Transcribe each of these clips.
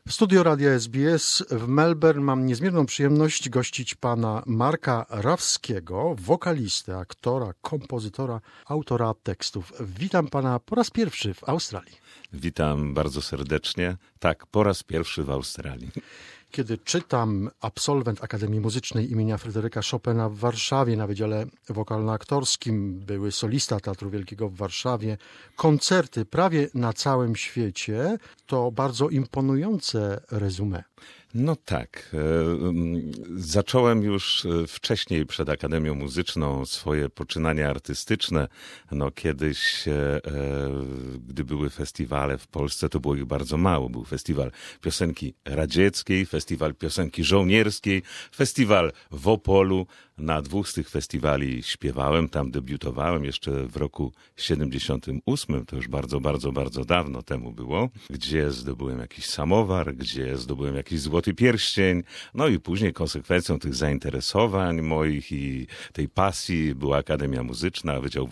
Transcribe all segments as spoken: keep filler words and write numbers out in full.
W studio Radia S B S w Melbourne mam niezmierną przyjemność gościć pana Marka Rawskiego, wokalistę, aktora, kompozytora, autora tekstów. Witam pana po raz pierwszy w Australii. Witam bardzo serdecznie. Tak, po raz pierwszy w Australii. Kiedy czytam absolwent Akademii Muzycznej imienia Fryderyka Chopina w Warszawie na Wydziale Wokalno-Aktorskim, były solista Teatru Wielkiego w Warszawie, koncerty prawie na całym świecie, to bardzo imponujące resume. No tak. Zacząłem już wcześniej przed Akademią Muzyczną swoje poczynania artystyczne. No kiedyś, gdy były festiwale w Polsce, to było ich bardzo mało. Był festiwal piosenki radzieckiej, festiwal piosenki żołnierskiej, festiwal w Opolu. Na dwóch z tych festiwali śpiewałem, tam debiutowałem jeszcze w roku siedemdziesiątym ósmym, to już bardzo, bardzo, bardzo dawno temu było, gdzie zdobyłem jakiś samowar, gdzie zdobyłem jakiś złoty pierścień, no i później konsekwencją tych zainteresowań moich i tej pasji była Akademia Muzyczna, Wydział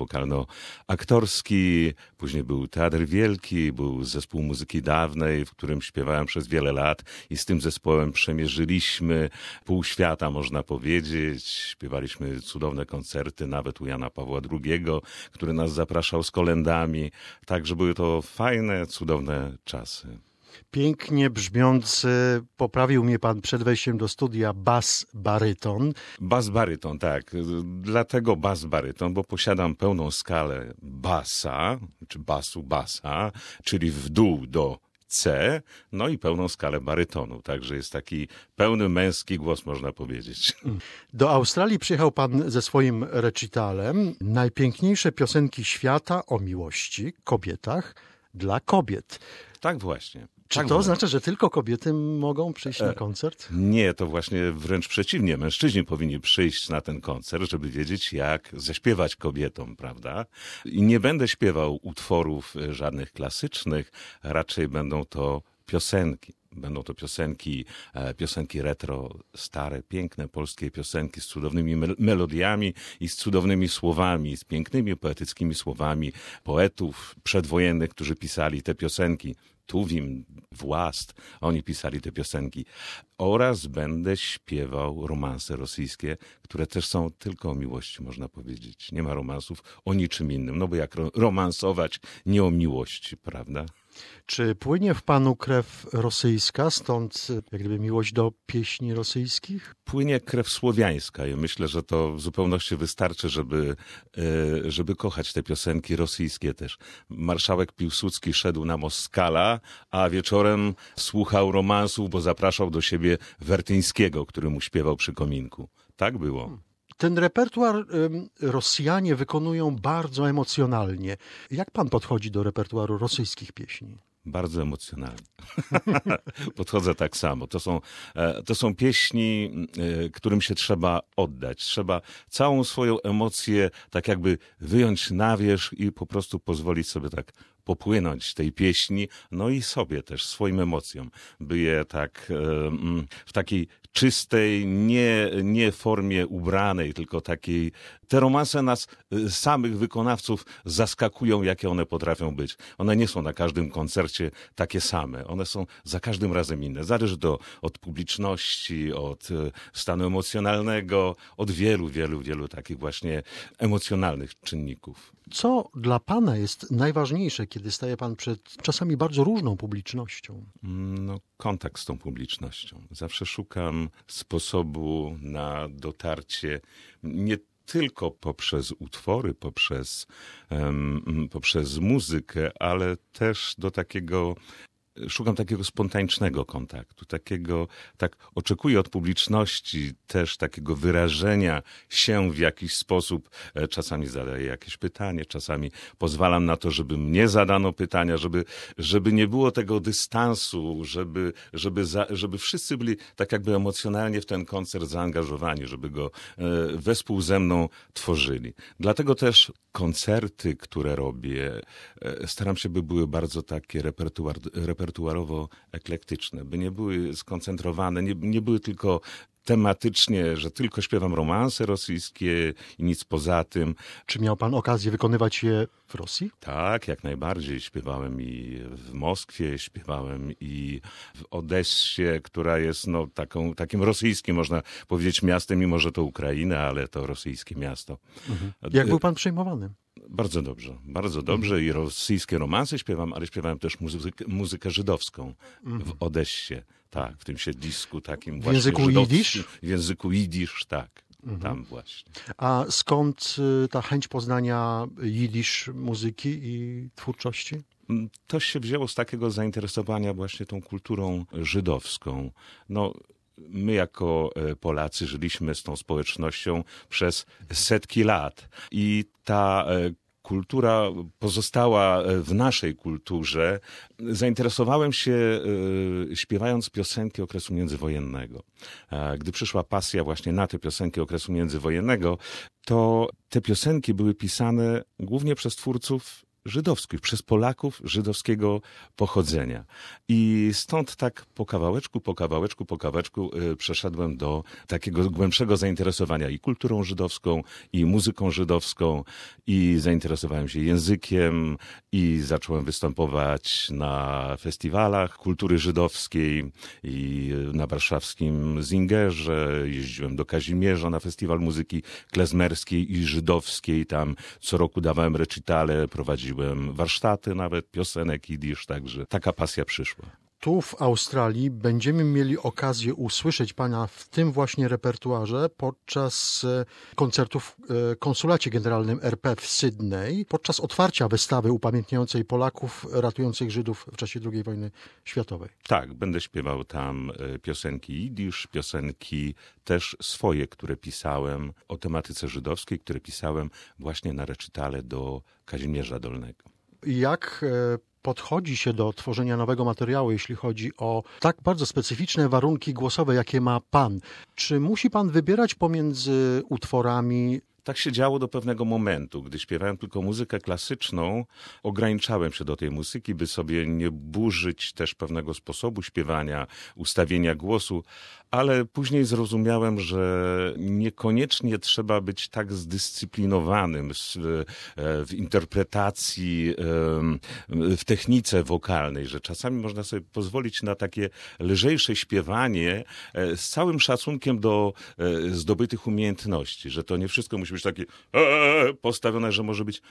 Wokalno-Aktorski, później był Teatr Wielki, był Zespół Muzyki Dawnej, w którym śpiewałem przez wiele lat i z tym zespołem przemierzyliśmy pół świata, można powiedzieć. Śpiewaliśmy cudowne koncerty, nawet u Jana Pawła drugiego, który nas zapraszał z kolędami. Także były to fajne, cudowne czasy. Pięknie brzmiący, poprawił mnie pan przed wejściem do studia, bas-baryton. Bas-baryton, tak. Dlatego bas-baryton, bo posiadam pełną skalę basa, czy basu basa, czyli w dół do C, no i pełną skalę barytonu. Także jest taki pełny męski głos, można powiedzieć. Do Australii przyjechał pan ze swoim recitalem Najpiękniejsze piosenki świata o miłości, kobietach, dla kobiet. Tak właśnie. Czy tak to właśnie. oznacza, że tylko kobiety mogą przyjść na koncert? Nie, to właśnie wręcz przeciwnie. Mężczyźni powinni przyjść na ten koncert, żeby wiedzieć, jak zaśpiewać kobietom, prawda? I nie będę śpiewał utworów żadnych klasycznych, raczej będą to piosenki. Będą to piosenki, piosenki retro, stare, piękne polskie piosenki z cudownymi melodiami i z cudownymi słowami, z pięknymi, poetyckimi słowami poetów przedwojennych, którzy pisali te piosenki. Tuwim, Włast, oni pisali te piosenki. Oraz będę śpiewał romanse rosyjskie, które też są tylko o miłości, można powiedzieć. Nie ma romansów o niczym innym, no bo jak romansować nie o miłości, prawda? Czy płynie w panu krew rosyjska, stąd jak gdyby miłość do pieśni rosyjskich? Płynie krew słowiańska i myślę, że to w zupełności wystarczy, żeby, żeby kochać te piosenki rosyjskie też. Marszałek Piłsudski szedł na Moskala, a wieczorem słuchał romansów, bo zapraszał do siebie Wertyńskiego, który mu śpiewał przy kominku. Tak było. Ten repertuar y, Rosjanie wykonują bardzo emocjonalnie. Jak pan podchodzi do repertuaru rosyjskich pieśni? Bardzo emocjonalnie. Podchodzę tak samo. To są, to są pieśni, którym się trzeba oddać. Trzeba całą swoją emocję tak jakby wyjąć na wierzch i po prostu pozwolić sobie tak popłynąć tej pieśni, no i sobie też, swoim emocjom, by je tak w takiej czystej, nie, nie formie ubranej, tylko takiej. Te romanse nas, samych wykonawców, zaskakują, jakie one potrafią być. One nie są na każdym koncercie takie same. One są za każdym razem inne. Zależy to od publiczności, od stanu emocjonalnego, od wielu, wielu, wielu takich właśnie emocjonalnych czynników. Co dla pana jest najważniejsze, kiedy staje pan przed czasami bardzo różną publicznością? No, kontakt z tą publicznością. Zawsze szukam sposobu na dotarcie nie tylko poprzez utwory, poprzez, um, poprzez muzykę, ale też do takiego Szukam takiego spontanicznego kontaktu, takiego, tak oczekuję od publiczności też takiego wyrażenia się w jakiś sposób. Czasami zadaję jakieś pytanie, czasami pozwalam na to, żeby mnie zadano pytania, żeby, żeby nie było tego dystansu, żeby, żeby, za, żeby wszyscy byli tak jakby emocjonalnie w ten koncert zaangażowani, żeby go e, wespół ze mną tworzyli. Dlatego też koncerty, które robię, e, staram się, by były bardzo takie repertuar, repertuarowo eklektyczne, by nie były skoncentrowane, nie, nie były tylko tematycznie, że tylko śpiewam romanse rosyjskie i nic poza tym. Czy miał pan okazję wykonywać je w Rosji? Tak, jak najbardziej. Śpiewałem i w Moskwie, śpiewałem i w Odessie, która jest no, taką, takim rosyjskim, można powiedzieć, miastem, mimo że to Ukraina, ale to rosyjskie miasto. Mhm. Jak był pan przyjmowany? Bardzo dobrze, bardzo dobrze i rosyjskie romanse śpiewam, ale śpiewałem też muzykę, muzykę żydowską w Odessie, tak, w tym siedlisku takim w właśnie języku jidysz? W języku jidysz, tak, mhm. tam właśnie. A skąd ta chęć poznania jidysz muzyki i twórczości? To się wzięło z takiego zainteresowania właśnie tą kulturą żydowską. No, my jako Polacy żyliśmy z tą społecznością przez setki lat i ta kultura pozostała w naszej kulturze. Zainteresowałem się śpiewając piosenki okresu międzywojennego. Gdy przyszła pasja właśnie na te piosenki okresu międzywojennego, to te piosenki były pisane głównie przez twórców żydowskich, przez Polaków żydowskiego pochodzenia. I stąd tak po kawałeczku, po kawałeczku, po kawałeczku y, przeszedłem do takiego głębszego zainteresowania i kulturą żydowską, i muzyką żydowską, i zainteresowałem się językiem, i zacząłem występować na festiwalach kultury żydowskiej, i na warszawskim Zingerze, jeździłem do Kazimierza na festiwal muzyki klezmerskiej i żydowskiej, tam co roku dawałem recitale, prowadziłem warsztaty nawet piosenek jidysz, także taka pasja przyszła. Tu w Australii będziemy mieli okazję usłyszeć pana w tym właśnie repertuarze podczas koncertów w Konsulacie Generalnym R P w Sydney, podczas otwarcia wystawy upamiętniającej Polaków ratujących Żydów w czasie drugiej wojny światowej. Tak, będę śpiewał tam piosenki jidysz, piosenki też swoje, które pisałem o tematyce żydowskiej, które pisałem właśnie na recitale do Kazimierza Dolnego. Jak podchodzi się do tworzenia nowego materiału, jeśli chodzi o tak bardzo specyficzne warunki głosowe, jakie ma pan? Czy musi pan wybierać pomiędzy utworami? Tak się działo do pewnego momentu. Gdy śpiewałem tylko muzykę klasyczną, ograniczałem się do tej muzyki, by sobie nie burzyć też pewnego sposobu śpiewania, ustawienia głosu, ale później zrozumiałem, że niekoniecznie trzeba być tak zdyscyplinowanym w interpretacji, w technice wokalnej, że czasami można sobie pozwolić na takie lżejsze śpiewanie z całym szacunkiem do zdobytych umiejętności, że to nie wszystko musi być takie e, postawione, że może być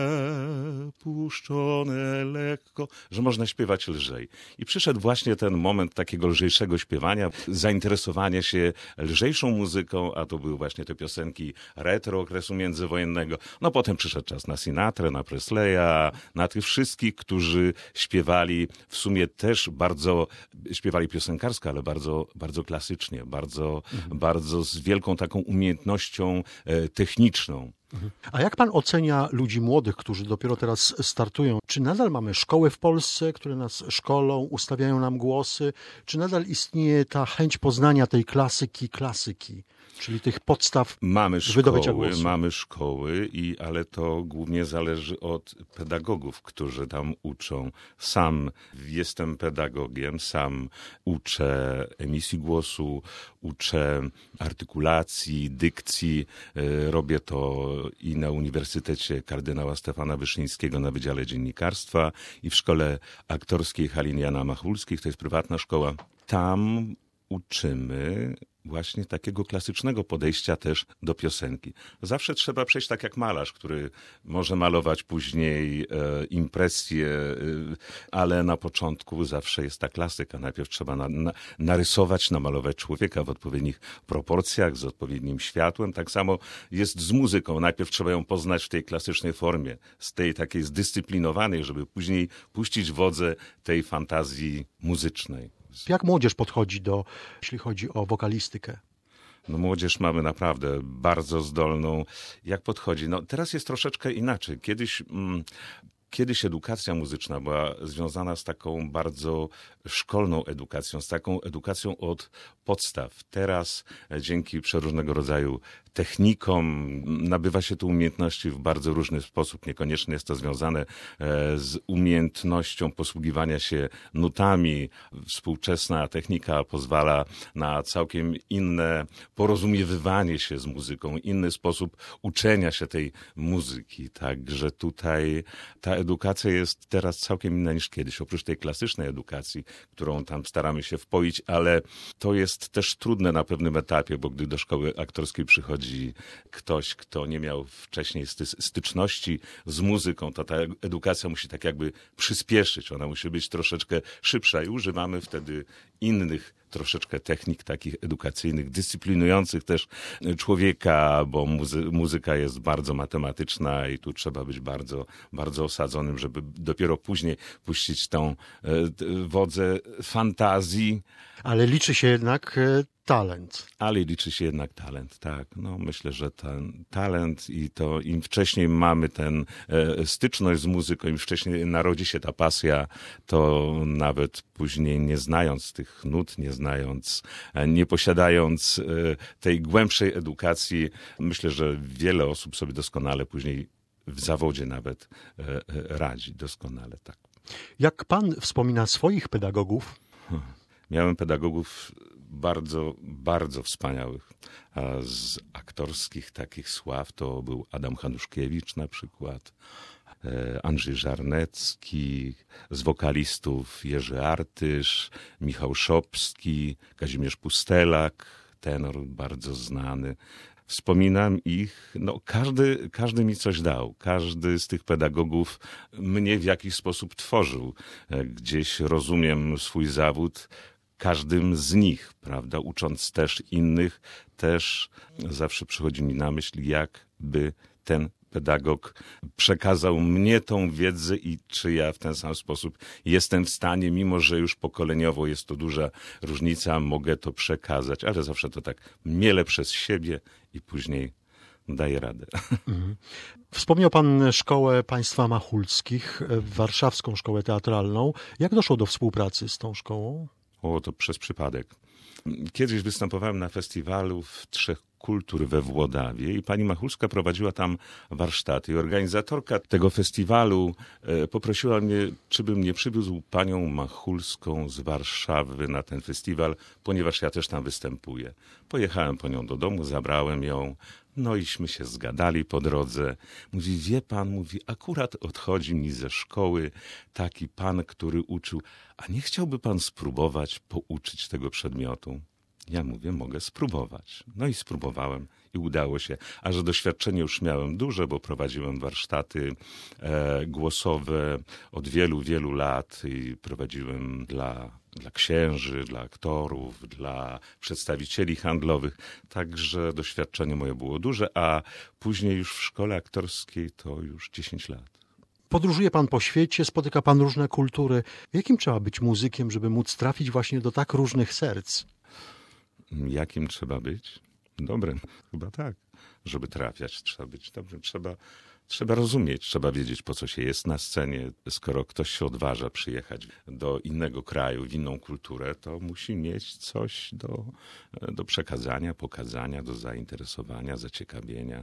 e, puszczone lekko, że można śpiewać lżej. I przyszedł właśnie ten moment takiego lżejszego śpiewania, zainteresowania się lżejszą muzyką, a to były właśnie te piosenki retro okresu międzywojennego. No potem przyszedł czas na Sinatrę, na Presleya, na tych wszystkich, którzy śpiewali w sumie też bardzo, śpiewali piosenkarsko, ale bardzo, bardzo klasycznie, bardzo, mhm. bardzo z wielką taką umiejętnością e, techniczną. A jak pan ocenia ludzi młodych, którzy dopiero teraz startują? Czy nadal mamy szkoły w Polsce, które nas szkolą, ustawiają nam głosy? Czy nadal istnieje ta chęć poznania tej klasyki, klasyki? Czyli tych podstaw mamy wydobycia szkoły, głosu. Mamy szkoły, i, ale to głównie zależy od pedagogów, którzy tam uczą. Sam jestem pedagogiem, sam uczę emisji głosu, uczę artykulacji, dykcji. Robię to i na Uniwersytecie Kardynała Stefana Wyszyńskiego na Wydziale Dziennikarstwa, i w Szkole Aktorskiej Haliny Jana Machulskich, to jest prywatna szkoła. Tam uczymy właśnie takiego klasycznego podejścia też do piosenki. Zawsze trzeba przejść tak jak malarz, który może malować później e, impresje, e, ale na początku zawsze jest ta klasyka. Najpierw trzeba na, na, narysować, namalować człowieka w odpowiednich proporcjach, z odpowiednim światłem. Tak samo jest z muzyką. Najpierw trzeba ją poznać w tej klasycznej formie, z tej takiej zdyscyplinowanej, żeby później puścić wodze tej fantazji muzycznej. Jak młodzież podchodzi do, jeśli chodzi o wokalistykę? No młodzież mamy naprawdę bardzo zdolną. Jak podchodzi? No teraz jest troszeczkę inaczej. Kiedyś mm, Kiedyś edukacja muzyczna była związana z taką bardzo szkolną edukacją, z taką edukacją od podstaw. Teraz dzięki przeróżnego rodzaju technikom nabywa się tu umiejętności w bardzo różny sposób. Niekoniecznie jest to związane z umiejętnością posługiwania się nutami. Współczesna technika pozwala na całkiem inne porozumiewywanie się z muzyką, inny sposób uczenia się tej muzyki. Także tutaj ta edukacja jest teraz całkiem inna niż kiedyś. Oprócz tej klasycznej edukacji, którą tam staramy się wpoić, ale to jest też trudne na pewnym etapie, bo gdy do szkoły aktorskiej przychodzi ktoś, kto nie miał wcześniej styczności z muzyką, to ta edukacja musi tak jakby przyspieszyć. Ona musi być troszeczkę szybsza i używamy wtedy innych troszeczkę technik takich edukacyjnych, dyscyplinujących też człowieka, bo muzy- muzyka jest bardzo matematyczna i tu trzeba być bardzo, bardzo osadzonym, żeby dopiero później puścić tą e, wodzę fantazji. Ale liczy się jednak e, talent. Ale liczy się jednak talent, tak. No, myślę, że ten talent i to im wcześniej mamy ten e, styczność z muzyką, im wcześniej narodzi się ta pasja, to nawet później nie znając tych nut, nie znając, e, nie posiadając e, tej głębszej edukacji, myślę, że wiele osób sobie doskonale później w zawodzie nawet e, e, radzi. Doskonale, tak. Jak pan wspomina swoich pedagogów? Miałem pedagogów bardzo, bardzo wspaniałych. A z aktorskich takich sław to był Adam Hanuszkiewicz na przykład, Andrzej Żarnecki, z wokalistów Jerzy Artysz, Michał Szopski, Kazimierz Pustelak, tenor bardzo znany. Wspominam ich, no każdy, każdy mi coś dał. Każdy z tych pedagogów mnie w jakiś sposób tworzył. Gdzieś rozumiem swój zawód każdym z nich, prawda? Ucząc też innych, też zawsze przychodzi mi na myśl, jak by ten pedagog przekazał mnie tą wiedzę i czy ja w ten sam sposób jestem w stanie, mimo że już pokoleniowo jest to duża różnica, mogę to przekazać, ale zawsze to tak mielę przez siebie i później daję radę. Mhm. Wspomniał pan Szkołę Państwa Machulskich, warszawską szkołę teatralną. Jak doszło do współpracy z tą szkołą? O, to przez przypadek. Kiedyś występowałem na festiwalu w Trzech Kultur we Włodawie i pani Machulska prowadziła tam warsztaty. I organizatorka tego festiwalu poprosiła mnie, czy bym nie przywiózł panią Machulską z Warszawy na ten festiwal, ponieważ ja też tam występuję. Pojechałem po nią do domu, zabrałem ją. No iśmy się zgadali po drodze. Mówi, wie pan, mówi, akurat odchodzi mi ze szkoły taki pan, który uczył, a nie chciałby pan spróbować pouczyć tego przedmiotu? Ja mówię, mogę spróbować. No i spróbowałem i udało się. A że doświadczenie już miałem duże, bo prowadziłem warsztaty e, głosowe od wielu, wielu lat i prowadziłem dla dla księży, dla aktorów, dla przedstawicieli handlowych. Także doświadczenie moje było duże, a później już w szkole aktorskiej to już dziesięć lat. Podróżuje pan po świecie, spotyka pan różne kultury. Jakim trzeba być muzykiem, żeby móc trafić właśnie do tak różnych serc? Jakim trzeba być? Dobrym, chyba tak. Żeby trafiać, trzeba być dobrym. Trzeba, trzeba rozumieć, trzeba wiedzieć, po co się jest na scenie. Skoro ktoś się odważa przyjechać do innego kraju, w inną kulturę, to musi mieć coś do, do przekazania, pokazania, do zainteresowania, zaciekawienia,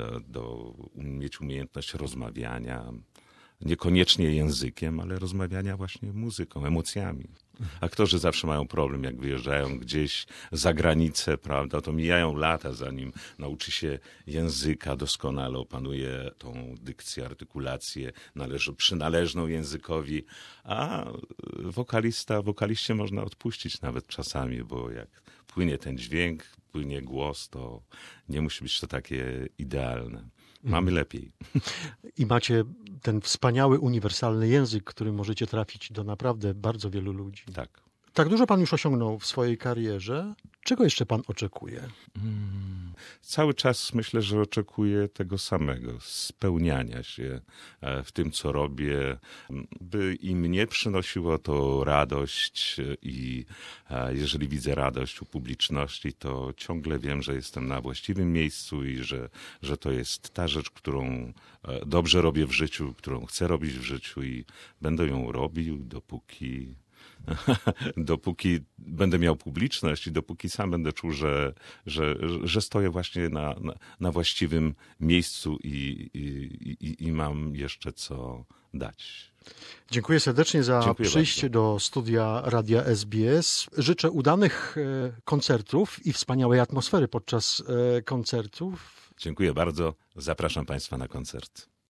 do mieć umiejętność rozmawiania. Niekoniecznie językiem, ale rozmawiania właśnie muzyką, emocjami. Aktorzy zawsze mają problem, jak wyjeżdżają gdzieś za granicę, prawda, to mijają lata, zanim nauczy się języka, doskonale opanuje tą dykcję, artykulację należy, przynależną językowi, a wokalista, wokaliście można odpuścić nawet czasami, bo jak płynie ten dźwięk, płynie głos, to nie musi być to takie idealne. Mamy lepiej. I macie ten wspaniały, uniwersalny język, którym możecie trafić do naprawdę bardzo wielu ludzi. Tak. Tak dużo pan już osiągnął w swojej karierze. Czego jeszcze pan oczekuje? Hmm. Cały czas myślę, że oczekuję tego samego, spełniania się w tym, co robię, by i mnie przynosiło to radość i jeżeli widzę radość u publiczności, to ciągle wiem, że jestem na właściwym miejscu i że, że to jest ta rzecz, którą dobrze robię w życiu, którą chcę robić w życiu i będę ją robił, dopóki dopóki będę miał publiczność i dopóki sam będę czuł, że, że, że stoję właśnie na, na, na właściwym miejscu i, i, i, i mam jeszcze co dać. Dziękuję serdecznie za Dziękuję przyjście bardzo. do studia Radia S B S. Życzę udanych koncertów i wspaniałej atmosfery podczas koncertów. Dziękuję bardzo. Zapraszam Państwa na koncert.